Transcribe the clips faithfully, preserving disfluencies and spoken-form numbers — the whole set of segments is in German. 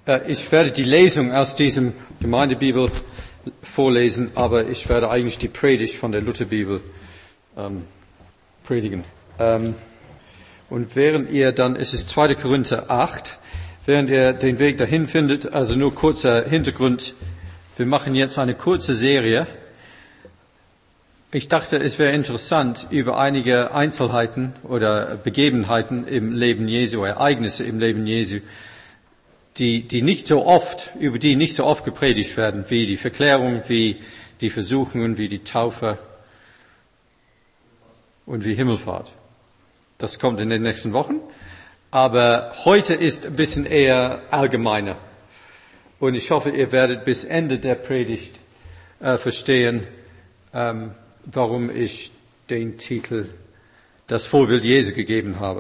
Ich werde die Lesung aus diesem Gemeindebibel vorlesen, aber ich werde eigentlich die Predigt von der Lutherbibel ähm, predigen. Ähm, und während ihr dann, es ist zweiter Korinther acht, während ihr den Weg dahin findet, also nur kurzer Hintergrund, wir machen jetzt eine kurze Serie. Ich dachte, es wäre interessant, über einige Einzelheiten oder Begebenheiten im Leben Jesu, Ereignisse im Leben Jesu, die, die nicht so oft, über die nicht so oft gepredigt werden, wie die Verklärung, wie die Versuchungen, wie die Taufe und wie Himmelfahrt. Das kommt in den nächsten Wochen. Aber heute ist ein bisschen eher allgemeiner. Und ich hoffe, ihr werdet bis Ende der Predigt äh, verstehen, ähm, warum ich den Titel Das Vorbild Jesu gegeben habe.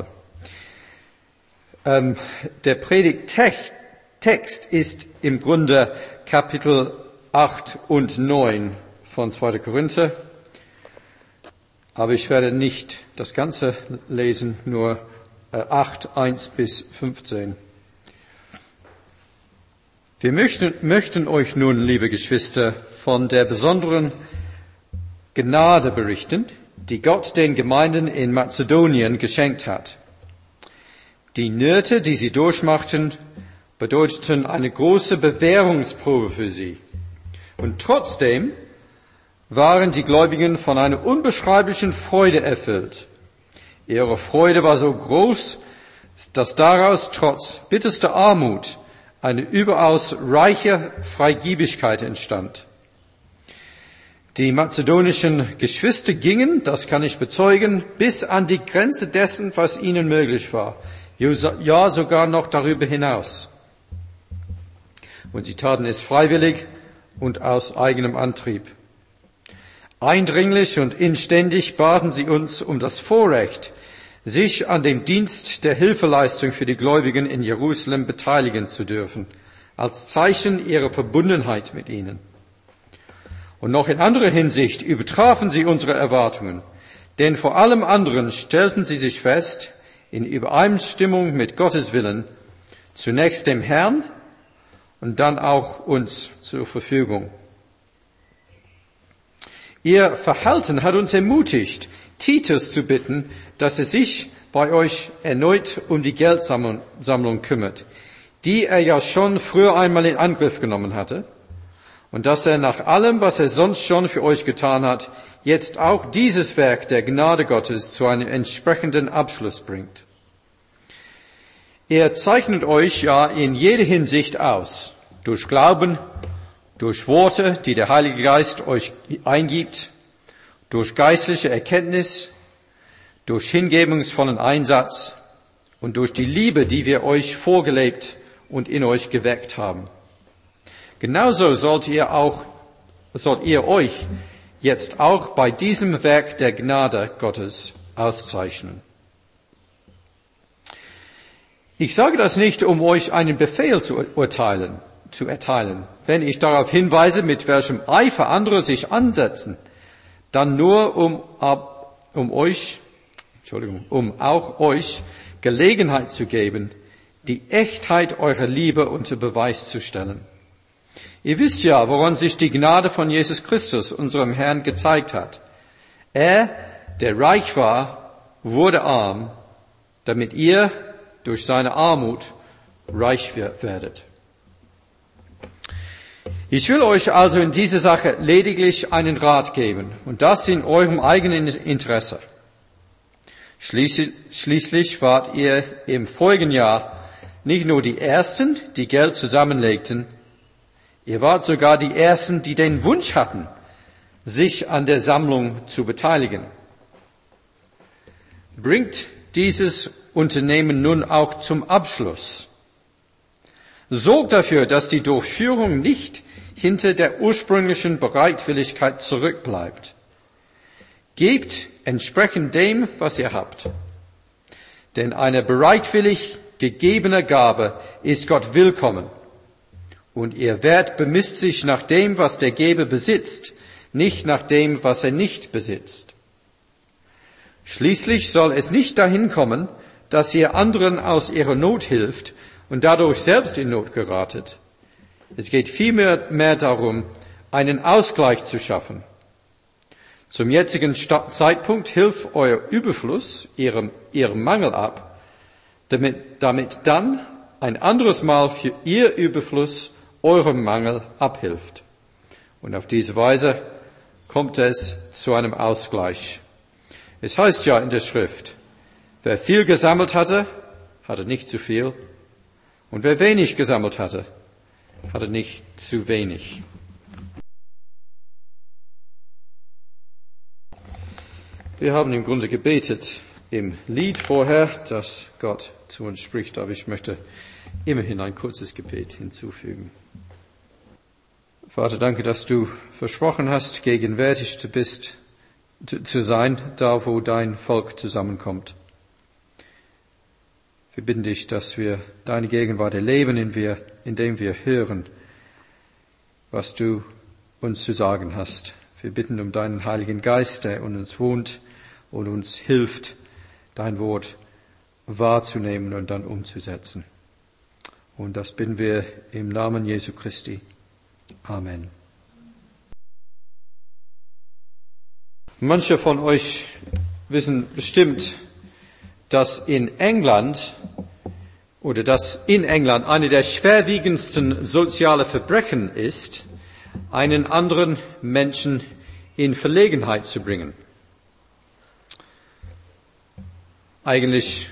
Ähm, der Predigttext ist im Grunde Kapitel acht und neun von zweiter Korinther. Aber ich werde nicht das Ganze lesen, nur äh, acht, eins bis fünfzehn. Wir möchten, möchten euch nun, liebe Geschwister, von der besonderen Gnade berichten, die Gott den Gemeinden in Mazedonien geschenkt hat. Die Nöte, die sie durchmachten, bedeuteten eine große Bewährungsprobe für sie. Und trotzdem waren die Gläubigen von einer unbeschreiblichen Freude erfüllt. Ihre Freude war so groß, dass daraus trotz bitterster Armut eine überaus reiche Freigebigkeit entstand. Die mazedonischen Geschwister gingen, das kann ich bezeugen, bis an die Grenze dessen, was ihnen möglich war. Ja, sogar noch darüber hinaus. Und sie taten es freiwillig und aus eigenem Antrieb. Eindringlich und inständig baten sie uns um das Vorrecht, sich an dem Dienst der Hilfeleistung für die Gläubigen in Jerusalem beteiligen zu dürfen, als Zeichen ihrer Verbundenheit mit ihnen. Und noch in anderer Hinsicht übertrafen sie unsere Erwartungen, denn vor allem anderen stellten sie sich fest, in Übereinstimmung mit Gottes Willen, zunächst dem Herrn und dann auch uns zur Verfügung. Ihr Verhalten hat uns ermutigt, Titus zu bitten, dass er sich bei euch erneut um die Geldsammlung kümmert, die er ja schon früher einmal in Angriff genommen hatte, und dass er nach allem, was er sonst schon für euch getan hat, jetzt auch dieses Werk der Gnade Gottes zu einem entsprechenden Abschluss bringt. Er zeichnet euch ja in jeder Hinsicht aus, durch Glauben, durch Worte, die der Heilige Geist euch eingibt, durch geistliche Erkenntnis, durch hingebungsvollen Einsatz und durch die Liebe, die wir euch vorgelebt und in euch geweckt haben. Genauso sollt ihr auch, sollt ihr euch jetzt auch bei diesem Werk der Gnade Gottes auszeichnen. Ich sage das nicht, um euch einen Befehl zu urteilen, zu erteilen. Wenn ich darauf hinweise, mit welchem Eifer andere sich ansetzen, dann nur um, um euch, Entschuldigung, um auch euch Gelegenheit zu geben, die Echtheit eurer Liebe unter Beweis zu stellen. Ihr wisst ja, woran sich die Gnade von Jesus Christus, unserem Herrn, gezeigt hat. Er, der reich war, wurde arm, damit ihr durch seine Armut reich werdet. Ich will euch also in dieser Sache lediglich einen Rat geben, und das in eurem eigenen Interesse. Schließlich, schließlich wart ihr im vorigen Jahr nicht nur die Ersten, die Geld zusammenlegten, ihr wart sogar die Ersten, die den Wunsch hatten, sich an der Sammlung zu beteiligen. Bringt dieses Unternehmen nun auch zum Abschluss. Sorgt dafür, dass die Durchführung nicht hinter der ursprünglichen Bereitwilligkeit zurückbleibt. Gebt entsprechend dem, was ihr habt. Denn eine bereitwillig gegebene Gabe ist Gott willkommen. Und ihr Wert bemisst sich nach dem, was der Geber besitzt, nicht nach dem, was er nicht besitzt. Schließlich soll es nicht dahin kommen, dass ihr anderen aus ihrer Not hilft, und dadurch selbst in Not geratet. Es geht vielmehr mehr darum, einen Ausgleich zu schaffen. Zum jetzigen Zeitpunkt hilft euer Überfluss ihrem, ihrem Mangel ab, damit, damit dann ein anderes Mal für ihr Überfluss eurem Mangel abhilft. Und auf diese Weise kommt es zu einem Ausgleich. Es heißt ja in der Schrift, wer viel gesammelt hatte, hatte nicht zu viel. Und wer wenig gesammelt hatte, hatte nicht zu wenig. Wir haben im Grunde gebetet im Lied vorher, dass Gott zu uns spricht, aber ich möchte immerhin ein kurzes Gebet hinzufügen. Vater, danke, dass du versprochen hast, gegenwärtig zu bist, zu sein, da wo dein Volk zusammenkommt. Wir bitten dich, dass wir deine Gegenwart erleben, indem wir hören, was du uns zu sagen hast. Wir bitten um deinen Heiligen Geist, der in uns wohnt und uns hilft, dein Wort wahrzunehmen und dann umzusetzen. Und das bitten wir im Namen Jesu Christi. Amen. Manche von euch wissen bestimmt, dass in England oder dass in England eine der schwerwiegendsten sozialen Verbrechen ist, einen anderen Menschen in Verlegenheit zu bringen. Eigentlich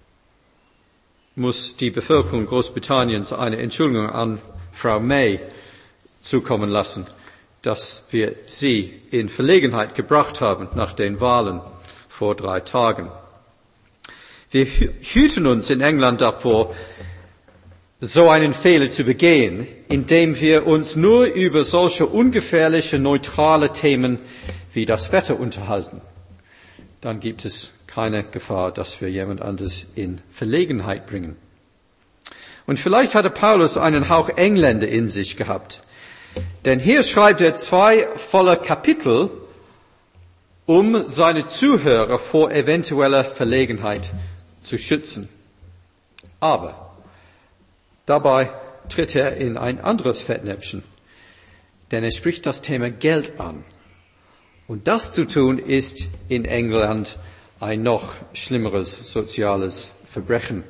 muss die Bevölkerung Großbritanniens eine Entschuldigung an Frau May zukommen lassen, dass wir sie in Verlegenheit gebracht haben nach den Wahlen vor drei Tagen. Wir hüten uns in England davor, so einen Fehler zu begehen, indem wir uns nur über solche ungefährliche, neutrale Themen wie das Wetter unterhalten. Dann gibt es keine Gefahr, dass wir jemand anderes in Verlegenheit bringen. Und vielleicht hatte Paulus einen Hauch Engländer in sich gehabt. Denn hier schreibt er zwei volle Kapitel, um seine Zuhörer vor eventueller Verlegenheit zu schützen. Aber dabei tritt er in ein anderes Fettnäpfchen, denn er spricht das Thema Geld an. Und das zu tun ist in England ein noch schlimmeres soziales Verbrechen.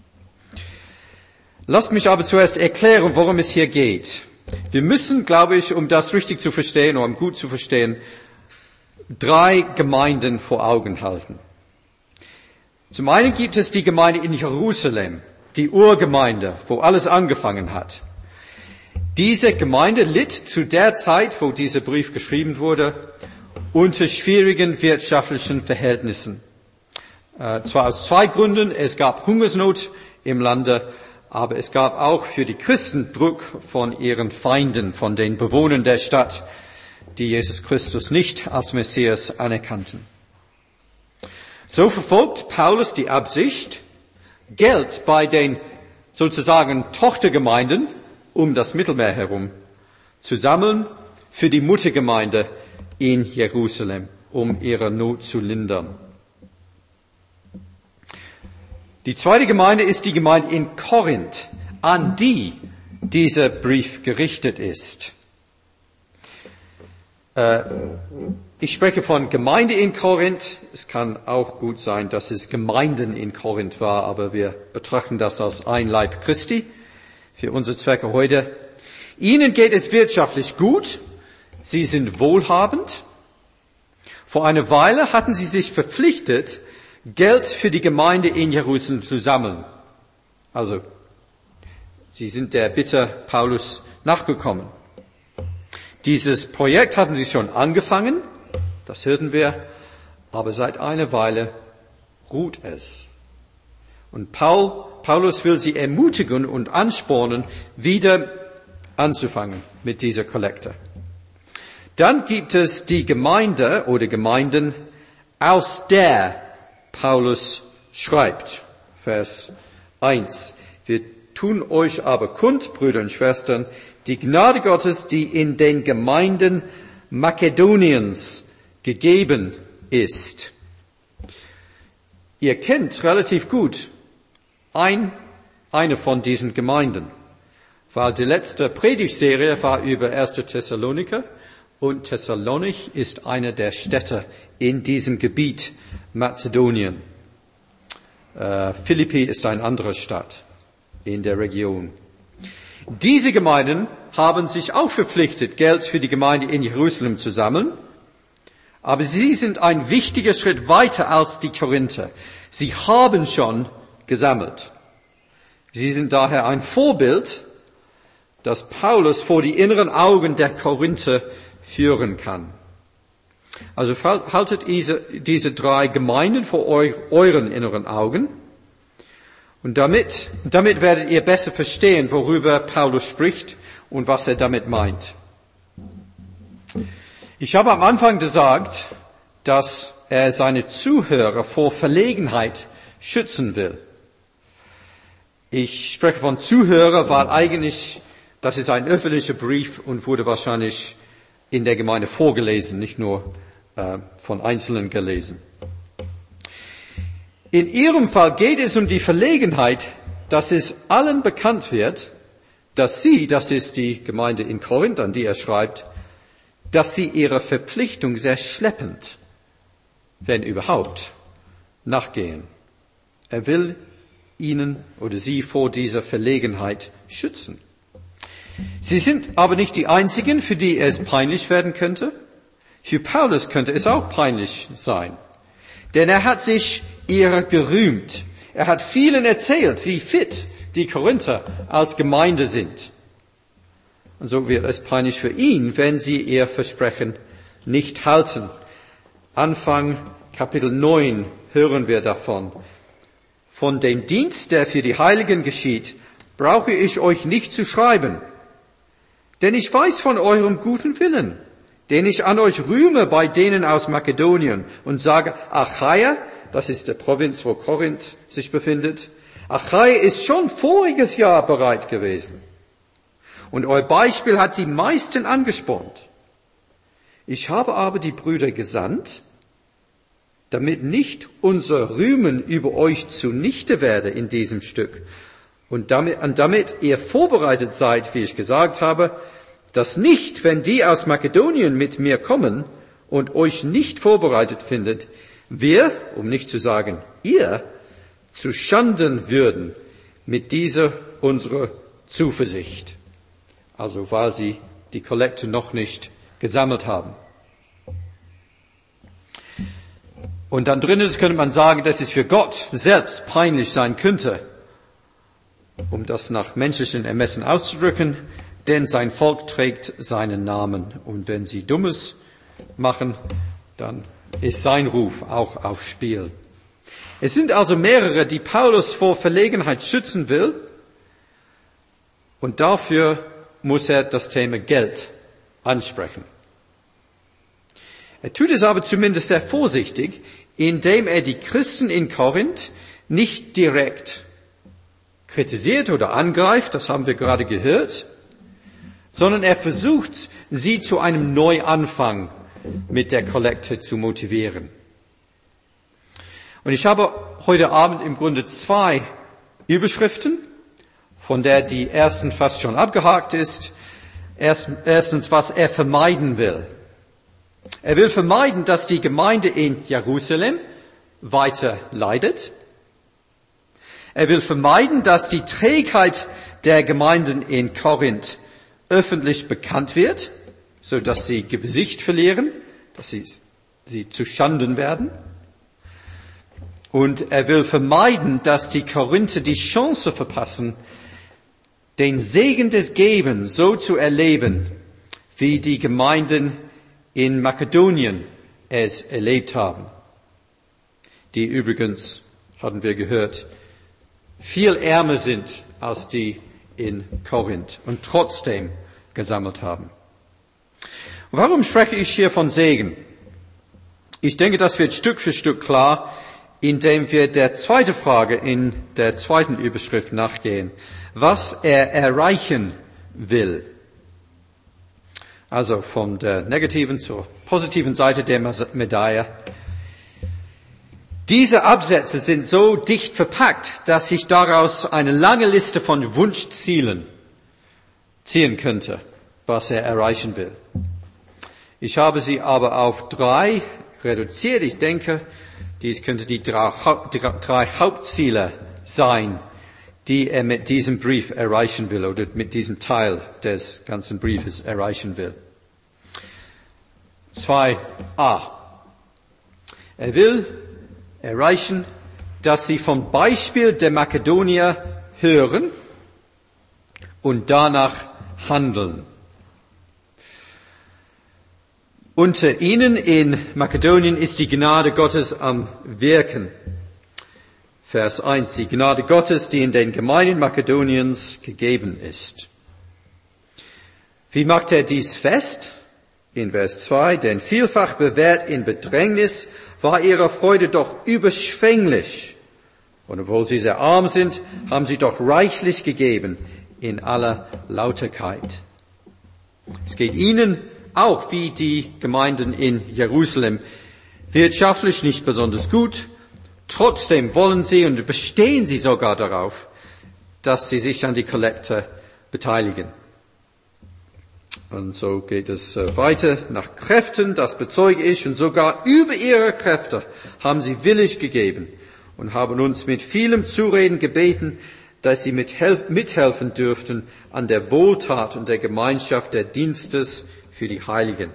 Lasst mich aber zuerst erklären, worum es hier geht. Wir müssen, glaube ich, um das richtig zu verstehen oder um gut zu verstehen, drei Gemeinden vor Augen halten. Zum einen gibt es die Gemeinde in Jerusalem, die Urgemeinde, wo alles angefangen hat. Diese Gemeinde litt zu der Zeit, wo dieser Brief geschrieben wurde, unter schwierigen wirtschaftlichen Verhältnissen. Äh, zwar aus zwei Gründen. Es gab Hungersnot im Lande, aber es gab auch für die Christen Druck von ihren Feinden, von den Bewohnern der Stadt, die Jesus Christus nicht als Messias anerkannten. So verfolgt Paulus die Absicht, Geld bei den sozusagen Tochtergemeinden um das Mittelmeer herum zu sammeln für die Muttergemeinde in Jerusalem, um ihre Not zu lindern. Die zweite Gemeinde ist die Gemeinde in Korinth, an die dieser Brief gerichtet ist. Äh, ich spreche von Gemeinde in Korinth. Es kann auch gut sein, dass es Gemeinden in Korinth war, aber wir betrachten das als ein Leib Christi für unsere Zwecke heute. Ihnen geht es wirtschaftlich gut. Sie sind wohlhabend. Vor einer Weile hatten sie sich verpflichtet, Geld für die Gemeinde in Jerusalem zu sammeln. Also, sie sind der Bitte Paulus nachgekommen. Dieses Projekt hatten sie schon angefangen, das hörten wir, aber seit einer Weile ruht es. Und Paul, Paulus will sie ermutigen und anspornen, wieder anzufangen mit dieser Kollekte. Dann gibt es die Gemeinde oder Gemeinden, aus der Paulus schreibt. Vers eins. Wir tun euch aber kund, Brüder und Schwestern, die Gnade Gottes, die in den Gemeinden Makedoniens gegeben ist. Ihr kennt relativ gut ein eine von diesen Gemeinden, weil die letzte Predigtserie war über erste Thessaloniker und Thessalonich ist eine der Städte in diesem Gebiet Mazedonien. Äh, Philippi ist eine andere Stadt in der Region. Diese Gemeinden haben sich auch verpflichtet, Geld für die Gemeinde in Jerusalem zu sammeln. Aber sie sind ein wichtiger Schritt weiter als die Korinther. Sie haben schon gesammelt. Sie sind daher ein Vorbild, das Paulus vor die inneren Augen der Korinther führen kann. Also haltet diese, diese drei Gemeinden vor eu, euren inneren Augen. Und damit, damit werdet ihr besser verstehen, worüber Paulus spricht und was er damit meint. Ich habe am Anfang gesagt, dass er seine Zuhörer vor Verlegenheit schützen will. Ich spreche von Zuhörer, weil eigentlich, das ist ein öffentlicher Brief und wurde wahrscheinlich in der Gemeinde vorgelesen, nicht nur äh, von Einzelnen gelesen. In Ihrem Fall geht es um die Verlegenheit, dass es allen bekannt wird, dass Sie, das ist die Gemeinde in Korinth, an die er schreibt, dass Sie ihrer Verpflichtung sehr schleppend, wenn überhaupt, nachgehen. Er will Ihnen oder Sie vor dieser Verlegenheit schützen. Sie sind aber nicht die Einzigen, für die es peinlich werden könnte. Für Paulus könnte es auch peinlich sein. Denn er hat sich ihrer gerühmt. Er hat vielen erzählt, wie fit die Korinther als Gemeinde sind. Und so wird es peinlich für ihn, wenn sie ihr Versprechen nicht halten. Anfang Kapitel neun hören wir davon. Von dem Dienst, der für die Heiligen geschieht, brauche ich euch nicht zu schreiben. Denn ich weiß von eurem guten Willen, den ich an euch rühme bei denen aus Makedonien und sage, Achaia, das ist der Provinz, wo Korinth sich befindet, Achaia ist schon voriges Jahr bereit gewesen. Und euer Beispiel hat die meisten angespornt. Ich habe aber die Brüder gesandt, damit nicht unser Rühmen über euch zunichte werde in diesem Stück. Und damit, und damit ihr vorbereitet seid, wie ich gesagt habe, dass nicht, wenn die aus Makedonien mit mir kommen und euch nicht vorbereitet findet, wir, um nicht zu sagen ihr, zu Schanden würden mit dieser unserer Zuversicht. Also weil sie die Kollekte noch nicht gesammelt haben. Und dann drinnen könnte man sagen, dass es für Gott selbst peinlich sein könnte, um das nach menschlichen Ermessen auszudrücken, denn sein Volk trägt seinen Namen. Und wenn sie Dummes machen, dann ist sein Ruf auch aufs Spiel. Es sind also mehrere, die Paulus vor Verlegenheit schützen will. Und dafür muss er das Thema Geld ansprechen. Er tut es aber zumindest sehr vorsichtig, indem er die Christen in Korinth nicht direkt kritisiert oder angreift, das haben wir gerade gehört, sondern er versucht, sie zu einem Neuanfang mit der Kollekte zu motivieren. Und ich habe heute Abend im Grunde zwei Überschriften, von der die ersten fast schon abgehakt ist. Erstens, was er vermeiden will. Er will vermeiden, dass die Gemeinde in Jerusalem weiter leidet. Er will vermeiden, dass die Trägheit der Gemeinden in Korinth öffentlich bekannt wird, so dass sie Gesicht verlieren, dass sie, sie zu Schanden werden. Und er will vermeiden, dass die Korinther die Chance verpassen, den Segen des Gebens so zu erleben, wie die Gemeinden in Makedonien es erlebt haben. Die übrigens, hatten wir gehört, viel ärmer sind als die in Korinth und trotzdem gesammelt haben. Warum spreche ich hier von Segen? Ich denke, das wird Stück für Stück klar, indem wir der zweiten Frage in der zweiten Überschrift nachgehen, was er erreichen will. Also von der negativen zur positiven Seite der Medaille. Diese Absätze sind so dicht verpackt, dass ich daraus eine lange Liste von Wunschzielen ziehen könnte, was er erreichen will. Ich habe sie aber auf drei reduziert. Ich denke, dies könnte die drei, drei Hauptziele sein, die er mit diesem Brief erreichen will oder mit diesem Teil des ganzen Briefes erreichen will. zwei a. Er will erreichen, dass sie vom Beispiel der Makedonier hören und danach handeln. Unter ihnen in Makedonien ist die Gnade Gottes am Wirken. Vers eins, die Gnade Gottes, die in den Gemeinden Makedoniens gegeben ist. Wie macht er dies fest? In Vers zwei, denn vielfach bewährt in Bedrängnis war ihre Freude doch überschwänglich. Und obwohl sie sehr arm sind, haben sie doch reichlich gegeben in aller Lauterkeit. Es geht ihnen auch wie die Gemeinden in Jerusalem wirtschaftlich nicht besonders gut. Trotzdem wollen sie und bestehen sie sogar darauf, dass sie sich an die Kollekte beteiligen. Und so geht es weiter. Nach Kräften, das bezeuge ich, und sogar über ihre Kräfte haben sie willig gegeben und haben uns mit vielem Zureden gebeten, dass sie mithelfen dürften an der Wohltat und der Gemeinschaft der Dienstes für die Heiligen.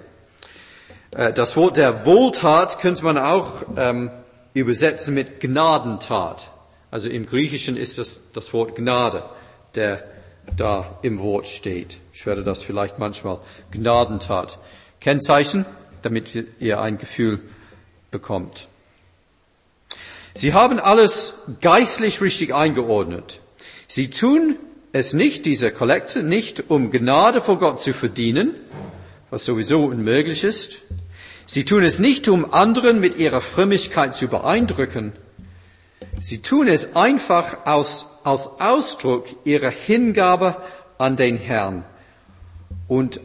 Das Wort der Wohltat könnte man auch ähm, übersetzen mit Gnadentat. Also im Griechischen ist das das Wort Gnade, der da im Wort steht. Ich werde das vielleicht manchmal Gnadentat kennzeichnen, damit ihr ein Gefühl bekommt. Sie haben alles geistlich richtig eingeordnet. Sie tun es nicht, diese Kollekte, nicht um Gnade vor Gott zu verdienen, was sowieso unmöglich ist. Sie tun es nicht, um anderen mit ihrer Frömmigkeit zu beeindrucken. Sie tun es einfach aus, als Ausdruck ihrer Hingabe an den Herrn und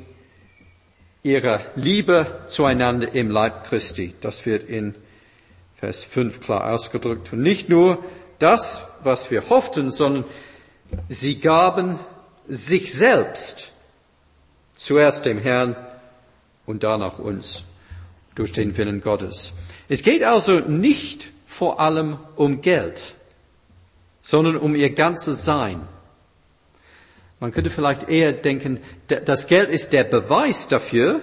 ihrer Liebe zueinander im Leib Christi. Das wird in Vers fünf klar ausgedrückt. Und nicht nur das, was wir hofften, sondern sie gaben sich selbst zuerst dem Herrn und danach uns durch den Willen Gottes. Es geht also nicht vor allem um Geld, sondern um ihr ganzes Sein. Man könnte vielleicht eher denken, das Geld ist der Beweis dafür,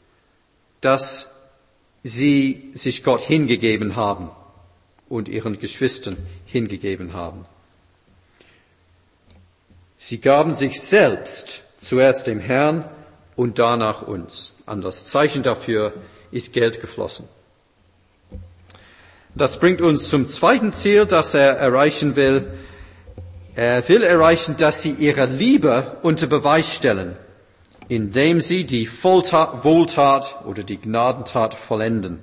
dass sie sich Gott hingegeben haben und ihren Geschwistern hingegeben haben. Sie gaben sich selbst zuerst dem Herrn und danach uns. An das Zeichen dafür ist Geld geflossen. Das bringt uns zum zweiten Ziel, das er erreichen will. Er will erreichen, dass sie ihre Liebe unter Beweis stellen, indem sie die Wohltat oder die Gnadentat vollenden.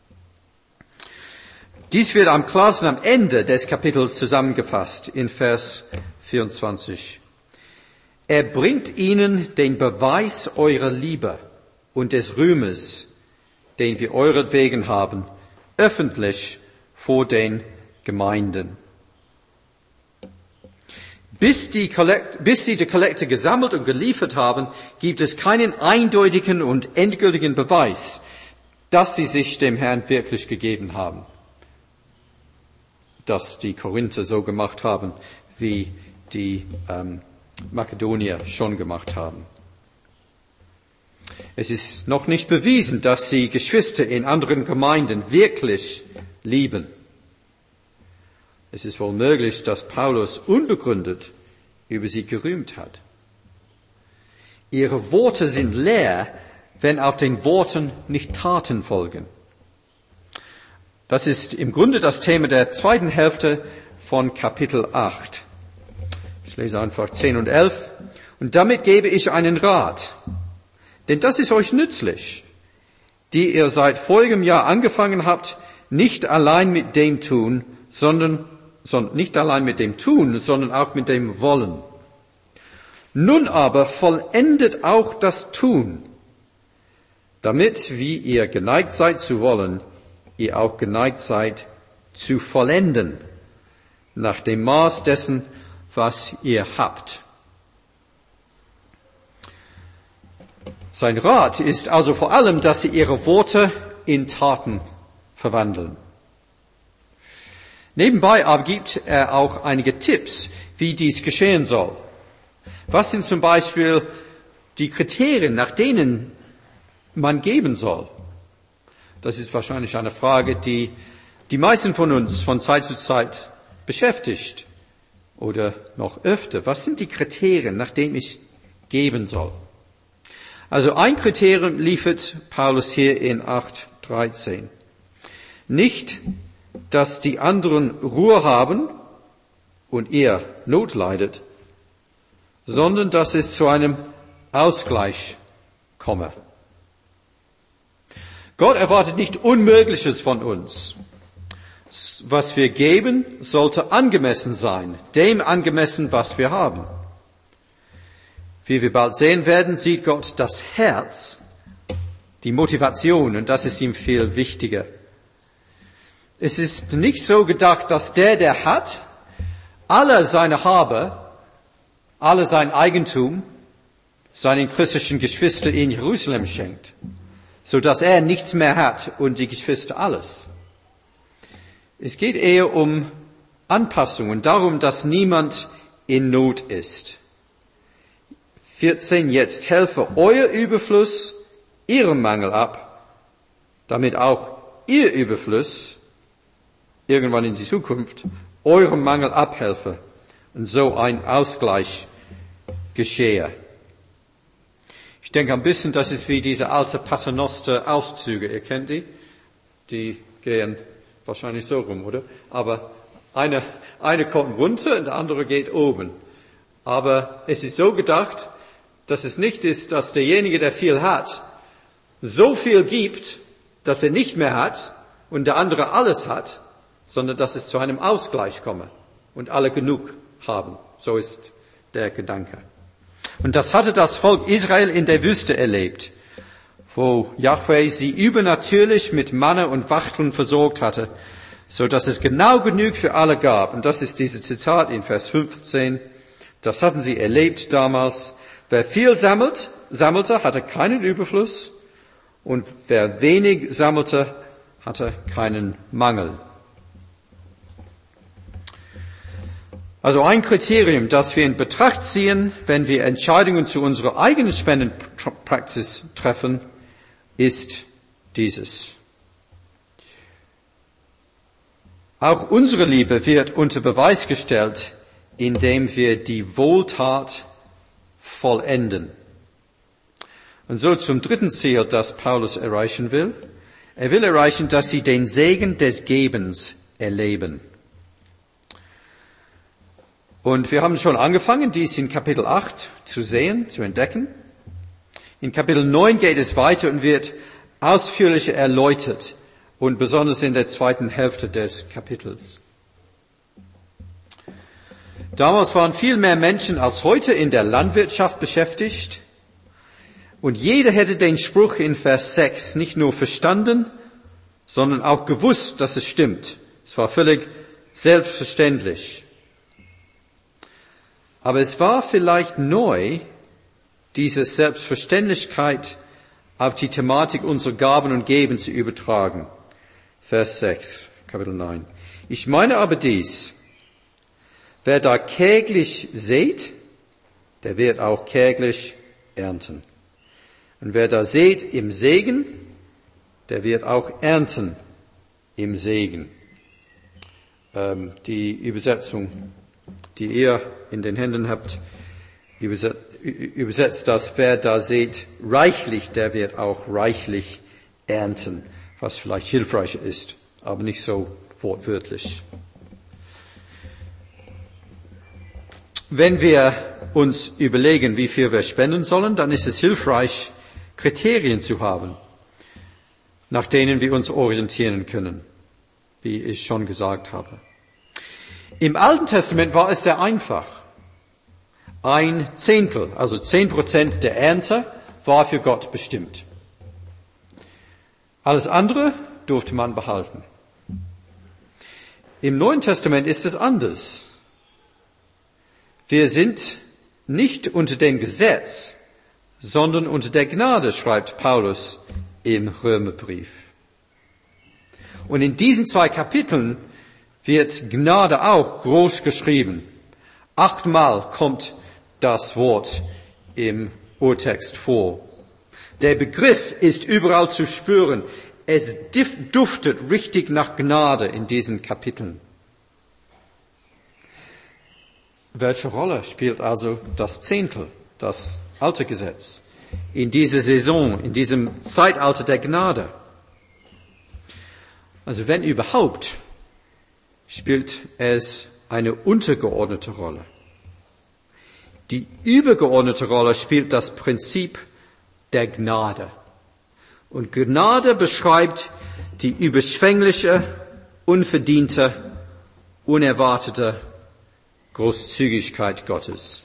Dies wird am klarsten am Ende des Kapitels zusammengefasst in Vers vierundzwanzig. Er bringt ihnen den Beweis eurer Liebe und des Ruhmes, den wir euretwegen haben, öffentlich vor den Gemeinden. Bis, die Kollekt, bis sie die Kollekte gesammelt und geliefert haben, gibt es keinen eindeutigen und endgültigen Beweis, dass sie sich dem Herrn wirklich gegeben haben. Dass die Korinther so gemacht haben, wie die ähm, Makedonier schon gemacht haben. Es ist noch nicht bewiesen, dass sie Geschwister in anderen Gemeinden wirklich lieben. Es ist wohl möglich, dass Paulus unbegründet über sie gerühmt hat. Ihre Worte sind leer, wenn auf den Worten nicht Taten folgen. Das ist im Grunde das Thema der zweiten Hälfte von Kapitel acht. Ich lese einfach zehn und elf. Und damit gebe ich einen Rat, denn das ist euch nützlich, die ihr seit vorigem Jahr angefangen habt, nicht allein mit dem tun, sondern, sondern nicht allein mit dem Tun, sondern auch mit dem Wollen. Nun aber vollendet auch das Tun, damit, wie ihr geneigt seid zu wollen, ihr auch geneigt seid zu vollenden, nach dem Maß dessen, was ihr habt. Sein Rat ist also vor allem, dass sie ihre Worte in Taten verwandeln. Nebenbei aber gibt er auch einige Tipps, wie dies geschehen soll. Was sind zum Beispiel die Kriterien, nach denen man geben soll? Das ist wahrscheinlich eine Frage, die die meisten von uns von Zeit zu Zeit beschäftigt oder noch öfter. Was sind die Kriterien, nach denen ich geben soll? Also ein Kriterium liefert Paulus hier in acht dreizehn. Nicht, dass die anderen Ruhe haben und ihr Not leidet, sondern dass es zu einem Ausgleich komme. Gott erwartet nicht Unmögliches von uns. Was wir geben, sollte angemessen sein, dem angemessen, was wir haben. Wie wir bald sehen werden, sieht Gott das Herz, die Motivation, und das ist ihm viel wichtiger. Es ist nicht so gedacht, dass der, der hat, alle seine Habe, alle sein Eigentum, seinen christlichen Geschwistern in Jerusalem schenkt, so dass er nichts mehr hat und die Geschwister alles. Es geht eher um Anpassung und darum, dass niemand in Not ist. vierzehn Jetzt helfe euer Überfluss ihrem Mangel ab, damit auch ihr Überfluss irgendwann in die Zukunft eurem Mangel abhelfe und so ein Ausgleich geschehe. Ich denke ein bisschen, das ist wie diese alte Paternoster-Auszüge. Ihr kennt die? Die gehen wahrscheinlich so rum, oder? Aber eine, eine kommt runter und der andere geht oben. Aber es ist so gedacht, dass es nicht ist, dass derjenige, der viel hat, so viel gibt, dass er nicht mehr hat und der andere alles hat, sondern dass es zu einem Ausgleich komme und alle genug haben. So ist der Gedanke. Und das hatte das Volk Israel in der Wüste erlebt, wo Jahwe sie übernatürlich mit Manna und Wachteln versorgt hatte, so dass es genau genug für alle gab. Und das ist dieses Zitat in Vers fünfzehn. Das hatten sie erlebt damals. Wer viel sammelt, sammelte, hatte keinen Überfluss, und wer wenig sammelte, hatte keinen Mangel. Also ein Kriterium, das wir in Betracht ziehen, wenn wir Entscheidungen zu unserer eigenen Spendenpraxis treffen, ist dieses. Auch unsere Liebe wird unter Beweis gestellt, indem wir die Wohltat vollenden. Und so zum dritten Ziel, das Paulus erreichen will. Er will erreichen, dass sie den Segen des Gebens erleben. Und wir haben schon angefangen, dies in Kapitel acht zu sehen, zu entdecken. In Kapitel neun geht es weiter und wird ausführlicher erläutert, und besonders in der zweiten Hälfte des Kapitels. Damals waren viel mehr Menschen als heute in der Landwirtschaft beschäftigt, und jeder hätte den Spruch in Vers sechs nicht nur verstanden, sondern auch gewusst, dass es stimmt. Es war völlig selbstverständlich. Aber es war vielleicht neu, diese Selbstverständlichkeit auf die Thematik unserer Gaben und Geben zu übertragen. Vers sechs, Kapitel neun. Ich meine aber dies: Wer da kärglich sät, der wird auch kärglich ernten. Und wer da sät im Segen, der wird auch ernten im Segen. Ähm, die Übersetzung, die ihr in den Händen habt, übersetzt das: Wer da sät reichlich, der wird auch reichlich ernten. Was vielleicht hilfreicher ist, aber nicht so wortwörtlich. Wenn wir uns überlegen, wie viel wir spenden sollen, dann ist es hilfreich, Kriterien zu haben, nach denen wir uns orientieren können, wie ich schon gesagt habe. Im Alten Testament war es sehr einfach. Ein Zehntel, also zehn Prozent der Ernte, war für Gott bestimmt. Alles andere durfte man behalten. Im Neuen Testament ist es anders. Wir sind nicht unter dem Gesetz, sondern unter der Gnade, schreibt Paulus im Römerbrief. Und in diesen zwei Kapiteln wird Gnade auch groß geschrieben. Achtmal kommt das Wort im Urtext vor. Der Begriff ist überall zu spüren. Es duftet richtig nach Gnade in diesen Kapiteln. Welche Rolle spielt also das Zehntel, das alte Gesetz, in dieser Saison, in diesem Zeitalter der Gnade? Also wenn überhaupt, spielt es eine untergeordnete Rolle. Die übergeordnete Rolle spielt das Prinzip der Gnade. Und Gnade beschreibt die überschwängliche, unverdiente, unerwartete Großzügigkeit Gottes.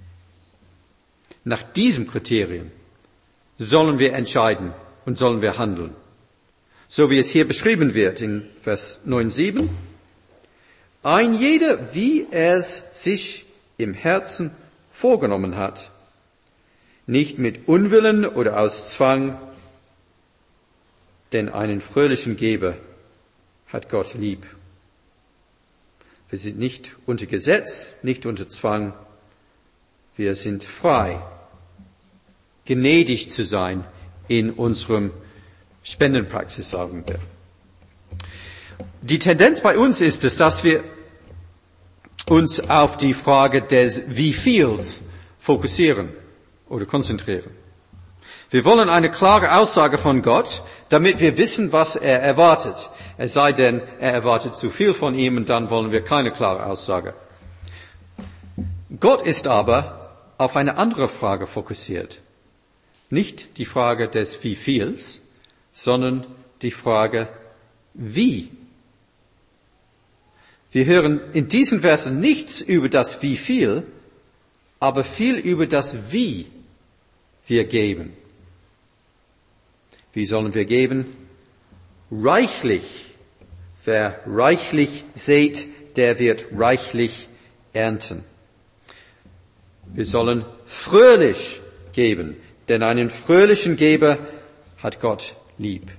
Nach diesem Kriterium sollen wir entscheiden und sollen wir handeln. So wie es hier beschrieben wird in Vers neun sieben. Ein jeder, wie er es sich im Herzen vorgenommen hat, nicht mit Unwillen oder aus Zwang, denn einen fröhlichen Geber hat Gott lieb. Wir sind nicht unter Gesetz, nicht unter Zwang. Wir sind frei, gnädig zu sein in unserem Spendenpraxis, sagen wir. Die Tendenz bei uns ist es, dass wir uns auf die Frage des Wie-viels fokussieren oder konzentrieren. Wir wollen eine klare Aussage von Gott, damit wir wissen, was er erwartet. Es sei denn, er erwartet zu viel von ihm und dann wollen wir keine klare Aussage. Gott ist aber auf eine andere Frage fokussiert. Nicht die Frage des Wie-viels, sondern die Frage Wie. Wir hören in diesen Versen nichts über das Wie-viel, aber viel über das Wie wir geben. Wie sollen wir geben? Reichlich. Wer reichlich sät, der wird reichlich ernten. Wir sollen fröhlich geben, denn einen fröhlichen Geber hat Gott lieb.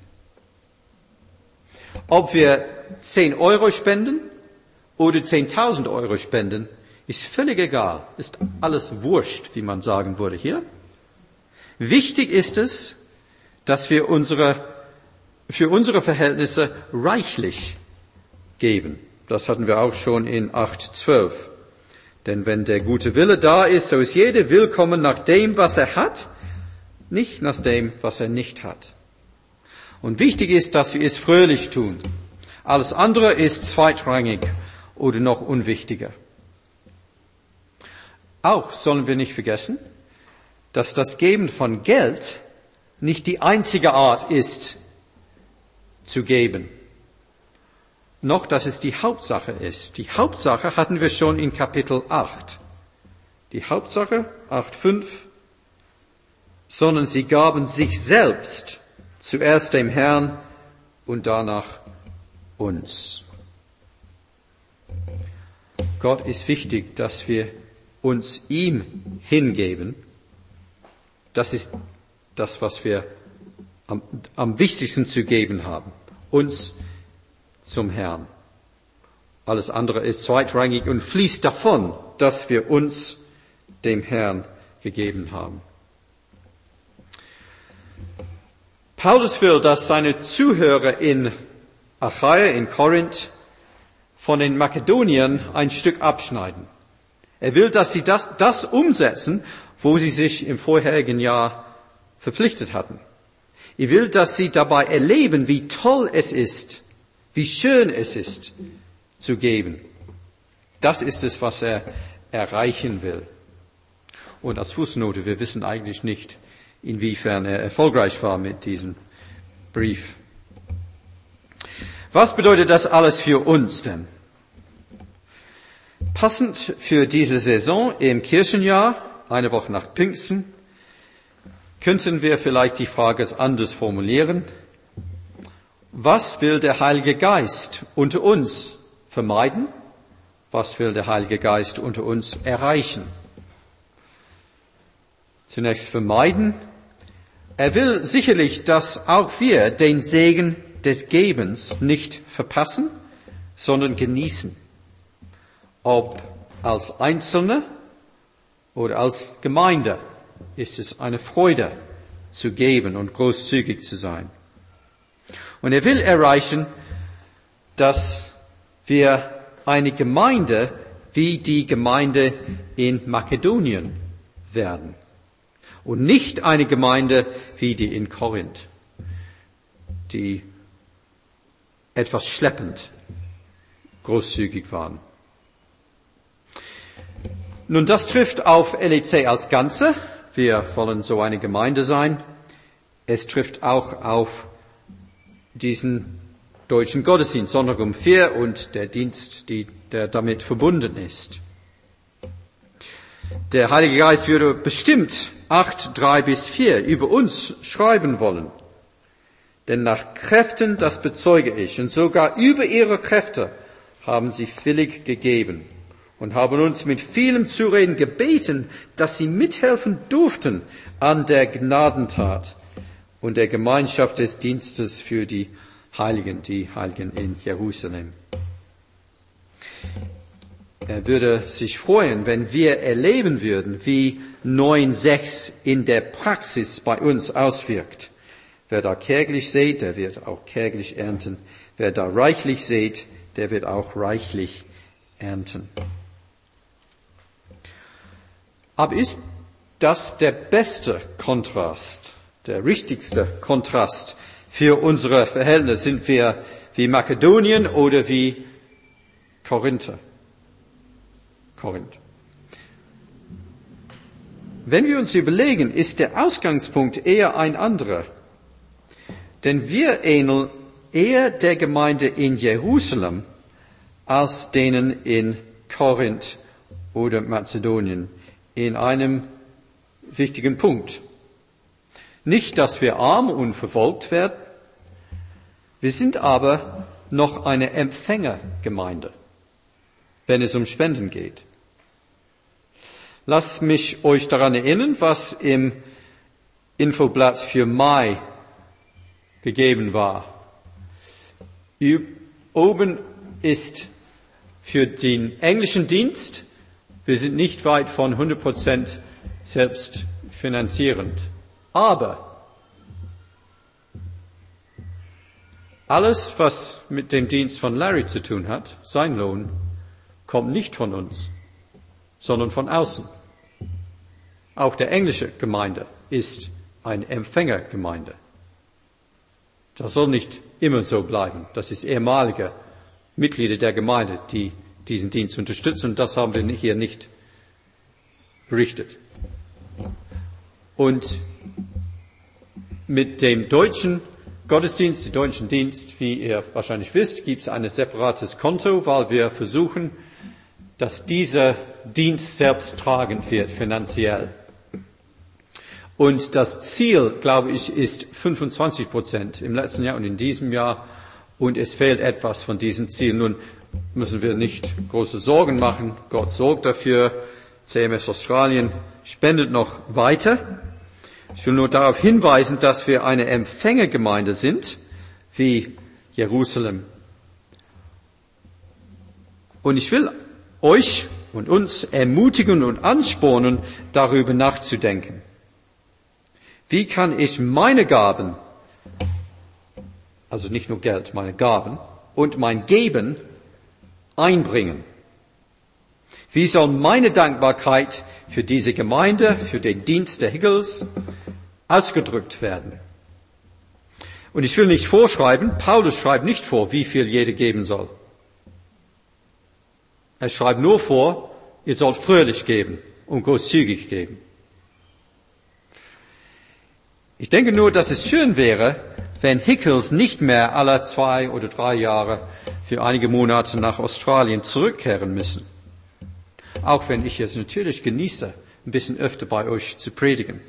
Ob wir zehn Euro spenden oder zehntausend Euro spenden, ist völlig egal. Ist alles wurscht, wie man sagen würde hier. Wichtig ist es, dass wir unsere, für unsere Verhältnisse reichlich geben. Das hatten wir auch schon in acht zwölf. Denn wenn der gute Wille da ist, so ist jeder willkommen nach dem, was er hat, nicht nach dem, was er nicht hat. Und wichtig ist, dass wir es fröhlich tun. Alles andere ist zweitrangig oder noch unwichtiger. Auch sollen wir nicht vergessen, dass das Geben von Geld nicht die einzige Art ist, zu geben. Noch, dass es die Hauptsache ist. Die Hauptsache hatten wir schon in Kapitel acht. Die Hauptsache, acht fünf, sondern sie gaben sich selbst, zuerst dem Herrn und danach uns. Gott ist wichtig, dass wir uns ihm hingeben. Das ist das, was wir am, am wichtigsten zu geben haben. Uns zum Herrn. Alles andere ist zweitrangig und fließt davon, dass wir uns dem Herrn gegeben haben. Paulus will, dass seine Zuhörer in Achaia, in Korinth, von den Makedoniern ein Stück abschneiden. Er will, dass sie das, das umsetzen, wo sie sich im vorherigen Jahr verpflichtet hatten. Er will, dass sie dabei erleben, wie toll es ist, wie schön es ist, zu geben. Das ist es, was er erreichen will. Und als Fußnote, wir wissen eigentlich nicht, inwiefern er erfolgreich war mit diesem Brief. Was bedeutet das alles für uns denn? Passend für diese Saison im Kirchenjahr, eine Woche nach Pfingsten, könnten wir vielleicht die Frage anders formulieren. Was will der Heilige Geist unter uns vermeiden? Was will der Heilige Geist unter uns erreichen? Zunächst vermeiden. Er will sicherlich, dass auch wir den Segen des Gebens nicht verpassen, sondern genießen. Ob als Einzelne oder als Gemeinde ist es eine Freude zu geben und großzügig zu sein. Und er will erreichen, dass wir eine Gemeinde wie die Gemeinde in Makedonien werden und nicht eine Gemeinde wie die in Korinth, die etwas schleppend großzügig waren. Nun, das trifft auf L E C als Ganze. Wir wollen so eine Gemeinde sein. Es trifft auch auf diesen deutschen Gottesdienst, Sonntag um vier und der Dienst, die, der damit verbunden ist. Der Heilige Geist würde bestimmt acht, drei bis vier über uns schreiben wollen. Denn nach Kräften, das bezeuge ich, und sogar über ihre Kräfte haben sie willig gegeben und haben uns mit vielem Zureden gebeten, dass sie mithelfen durften an der Gnadentat und der Gemeinschaft des Dienstes für die Heiligen, die Heiligen in Jerusalem. Er würde sich freuen, wenn wir erleben würden, wie neun sechs in der Praxis bei uns auswirkt. Wer da kärglich sät, der wird auch kärglich ernten. Wer da reichlich sät, der wird auch reichlich ernten. Aber ist das der beste Kontrast, der richtigste Kontrast für unsere Verhältnisse? Sind wir wie Makedonien oder wie Korinther? Korinth. Wenn wir uns überlegen, ist der Ausgangspunkt eher ein anderer. Denn wir ähneln eher der Gemeinde in Jerusalem als denen in Korinth oder Mazedonien in einem wichtigen Punkt. Nicht, dass wir arm und verfolgt werden, wir sind aber noch eine Empfängergemeinde, wenn es um Spenden geht. Lasst mich euch daran erinnern, was im Infoblatt für Mai gegeben war. Oben ist für den englischen Dienst, wir sind nicht weit von hundert Prozent selbst finanzierend. Aber alles, was mit dem Dienst von Larry zu tun hat, sein Lohn, kommt nicht von uns, sondern von außen. Auch der englische Gemeinde ist eine Empfängergemeinde. Das soll nicht immer so bleiben. Das ist ehemalige Mitglieder der Gemeinde, die diesen Dienst unterstützen. Und das haben wir hier nicht berichtet. Und mit dem deutschen Gottesdienst, dem deutschen Dienst, wie ihr wahrscheinlich wisst, gibt es ein separates Konto, weil wir versuchen, dass dieser Dienst selbst tragend wird, finanziell. Und das Ziel, glaube ich, ist fünfundzwanzig Prozent im letzten Jahr und in diesem Jahr. Und es fehlt etwas von diesem Ziel. Nun müssen wir nicht große Sorgen machen. Gott sorgt dafür. C M S Australien spendet noch weiter. Ich will nur darauf hinweisen, dass wir eine Empfängergemeinde sind, wie Jerusalem. Und ich will euch und uns ermutigen und anspornen, darüber nachzudenken. Wie kann ich meine Gaben, also nicht nur Geld, meine Gaben und mein Geben einbringen? Wie soll meine Dankbarkeit für diese Gemeinde, für den Dienst der Higgles ausgedrückt werden? Und ich will nicht vorschreiben, Paulus schreibt nicht vor, wie viel jeder geben soll. Er schreibt nur vor, ihr sollt fröhlich geben und großzügig geben. Ich denke nur, dass es schön wäre, wenn Hickels nicht mehr alle zwei oder drei Jahre für einige Monate nach Australien zurückkehren müssen. Auch wenn ich es natürlich genieße, ein bisschen öfter bei euch zu predigen.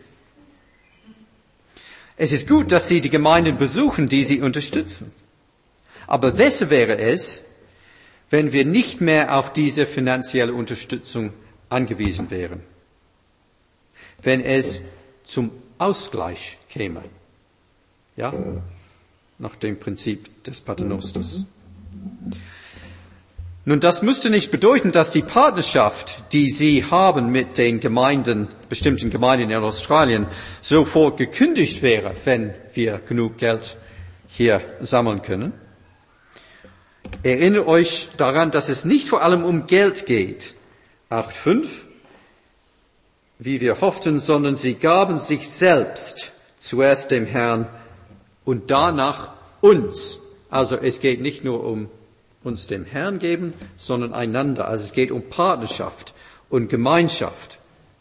Es ist gut, dass Sie die Gemeinden besuchen, die Sie unterstützen. Aber besser wäre es, wenn wir nicht mehr auf diese finanzielle Unterstützung angewiesen wären, wenn es zum Ausgleich käme, ja, nach dem Prinzip des Paternosters. Nun, das müsste nicht bedeuten, dass die Partnerschaft, die Sie haben mit den Gemeinden, bestimmten Gemeinden in Australien, sofort gekündigt wäre, wenn wir genug Geld hier sammeln können. Erinnert euch daran, dass es nicht vor allem um Geld geht. acht fünf, wie wir hofften, sondern sie gaben sich selbst zuerst dem Herrn und danach uns. Also es geht nicht nur um uns dem Herrn geben, sondern einander. Also es geht um Partnerschaft und Gemeinschaft.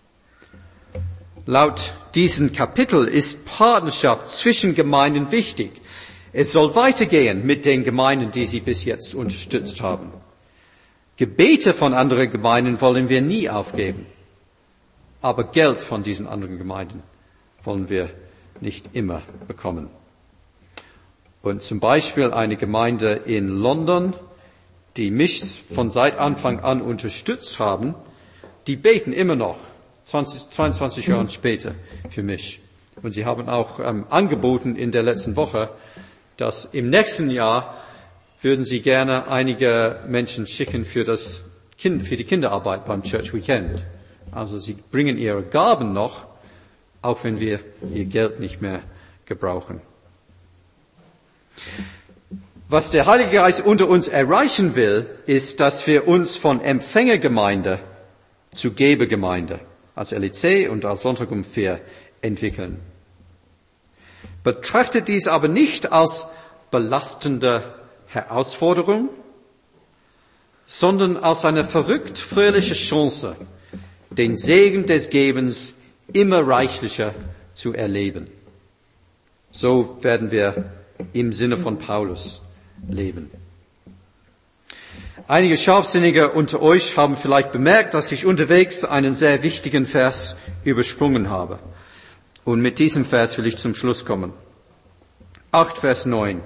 Laut diesem Kapitel ist Partnerschaft zwischen Gemeinden wichtig. Es soll weitergehen mit den Gemeinden, die Sie bis jetzt unterstützt haben. Gebete von anderen Gemeinden wollen wir nie aufgeben. Aber Geld von diesen anderen Gemeinden wollen wir nicht immer bekommen. Und zum Beispiel eine Gemeinde in London, die mich von seit Anfang an unterstützt haben, die beten immer noch, zwanzig, zweiundzwanzig Jahre später, für mich. Und sie haben auch ähm, angeboten in der letzten Woche, dass im nächsten Jahr würden sie gerne einige Menschen schicken für das Kind, für die Kinderarbeit beim Church Weekend. Also sie bringen ihre Gaben noch, auch wenn wir ihr Geld nicht mehr gebrauchen. Was der Heilige Geist unter uns erreichen will, ist, dass wir uns von Empfängergemeinde zu Gebergemeinde als L E C und als Sonntag um vier entwickeln. Betrachtet dies aber nicht als belastende Herausforderung, sondern als eine verrückt fröhliche Chance, den Segen des Gebens immer reichlicher zu erleben. So werden wir im Sinne von Paulus leben. Einige Scharfsinnige unter euch haben vielleicht bemerkt, dass ich unterwegs einen sehr wichtigen Vers übersprungen habe. Und mit diesem Vers will ich zum Schluss kommen. acht Vers neun.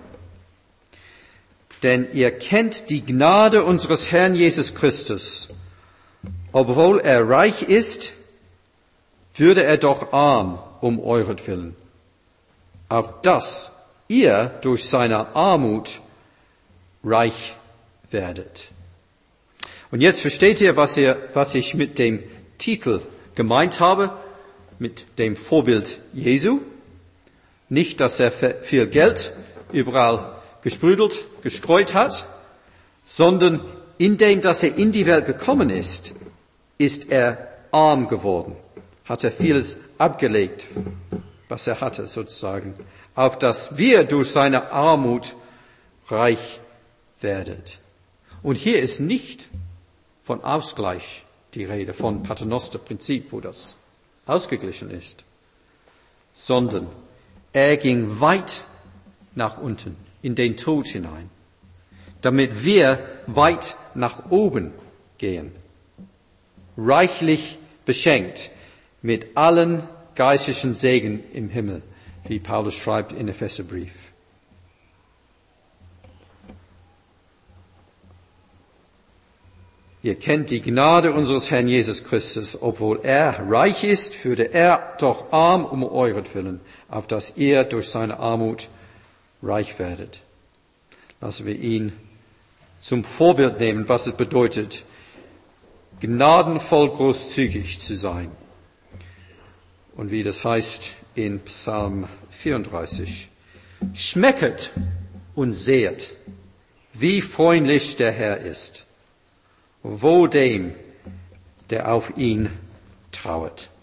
Denn ihr kennt die Gnade unseres Herrn Jesus Christus. Obwohl er reich ist, würde er doch arm um euretwillen. Auch dass ihr durch seine Armut reich werdet. Und jetzt versteht ihr, was, ihr, was ich mit dem Titel gemeint habe, mit dem Vorbild Jesu. Nicht, dass er viel Geld überall gesprüdelt, gestreut hat, sondern indem, dass er in die Welt gekommen ist, ist er arm geworden, hat er vieles abgelegt, was er hatte sozusagen, auf dass wir durch seine Armut reich werdet. Und hier ist nicht von Ausgleich die Rede, von Paternoster-Prinzip, wo das ausgeglichen ist, sondern er ging weit nach unten, in den Tod hinein, damit wir weit nach oben gehen, reichlich beschenkt mit allen geistlichen Segen im Himmel, wie Paulus schreibt in Epheserbrief. Ihr kennt die Gnade unseres Herrn Jesus Christus. Obwohl er reich ist, würde er doch arm um euretwillen, auf dass ihr durch seine Armut reich werdet. Lassen wir ihn zum Vorbild nehmen, was es bedeutet, gnadenvoll großzügig zu sein. Und wie das heißt in Psalm vierunddreißig. Schmecket und sehet, wie freundlich der Herr ist. Wohl dem, der auf ihn trauet.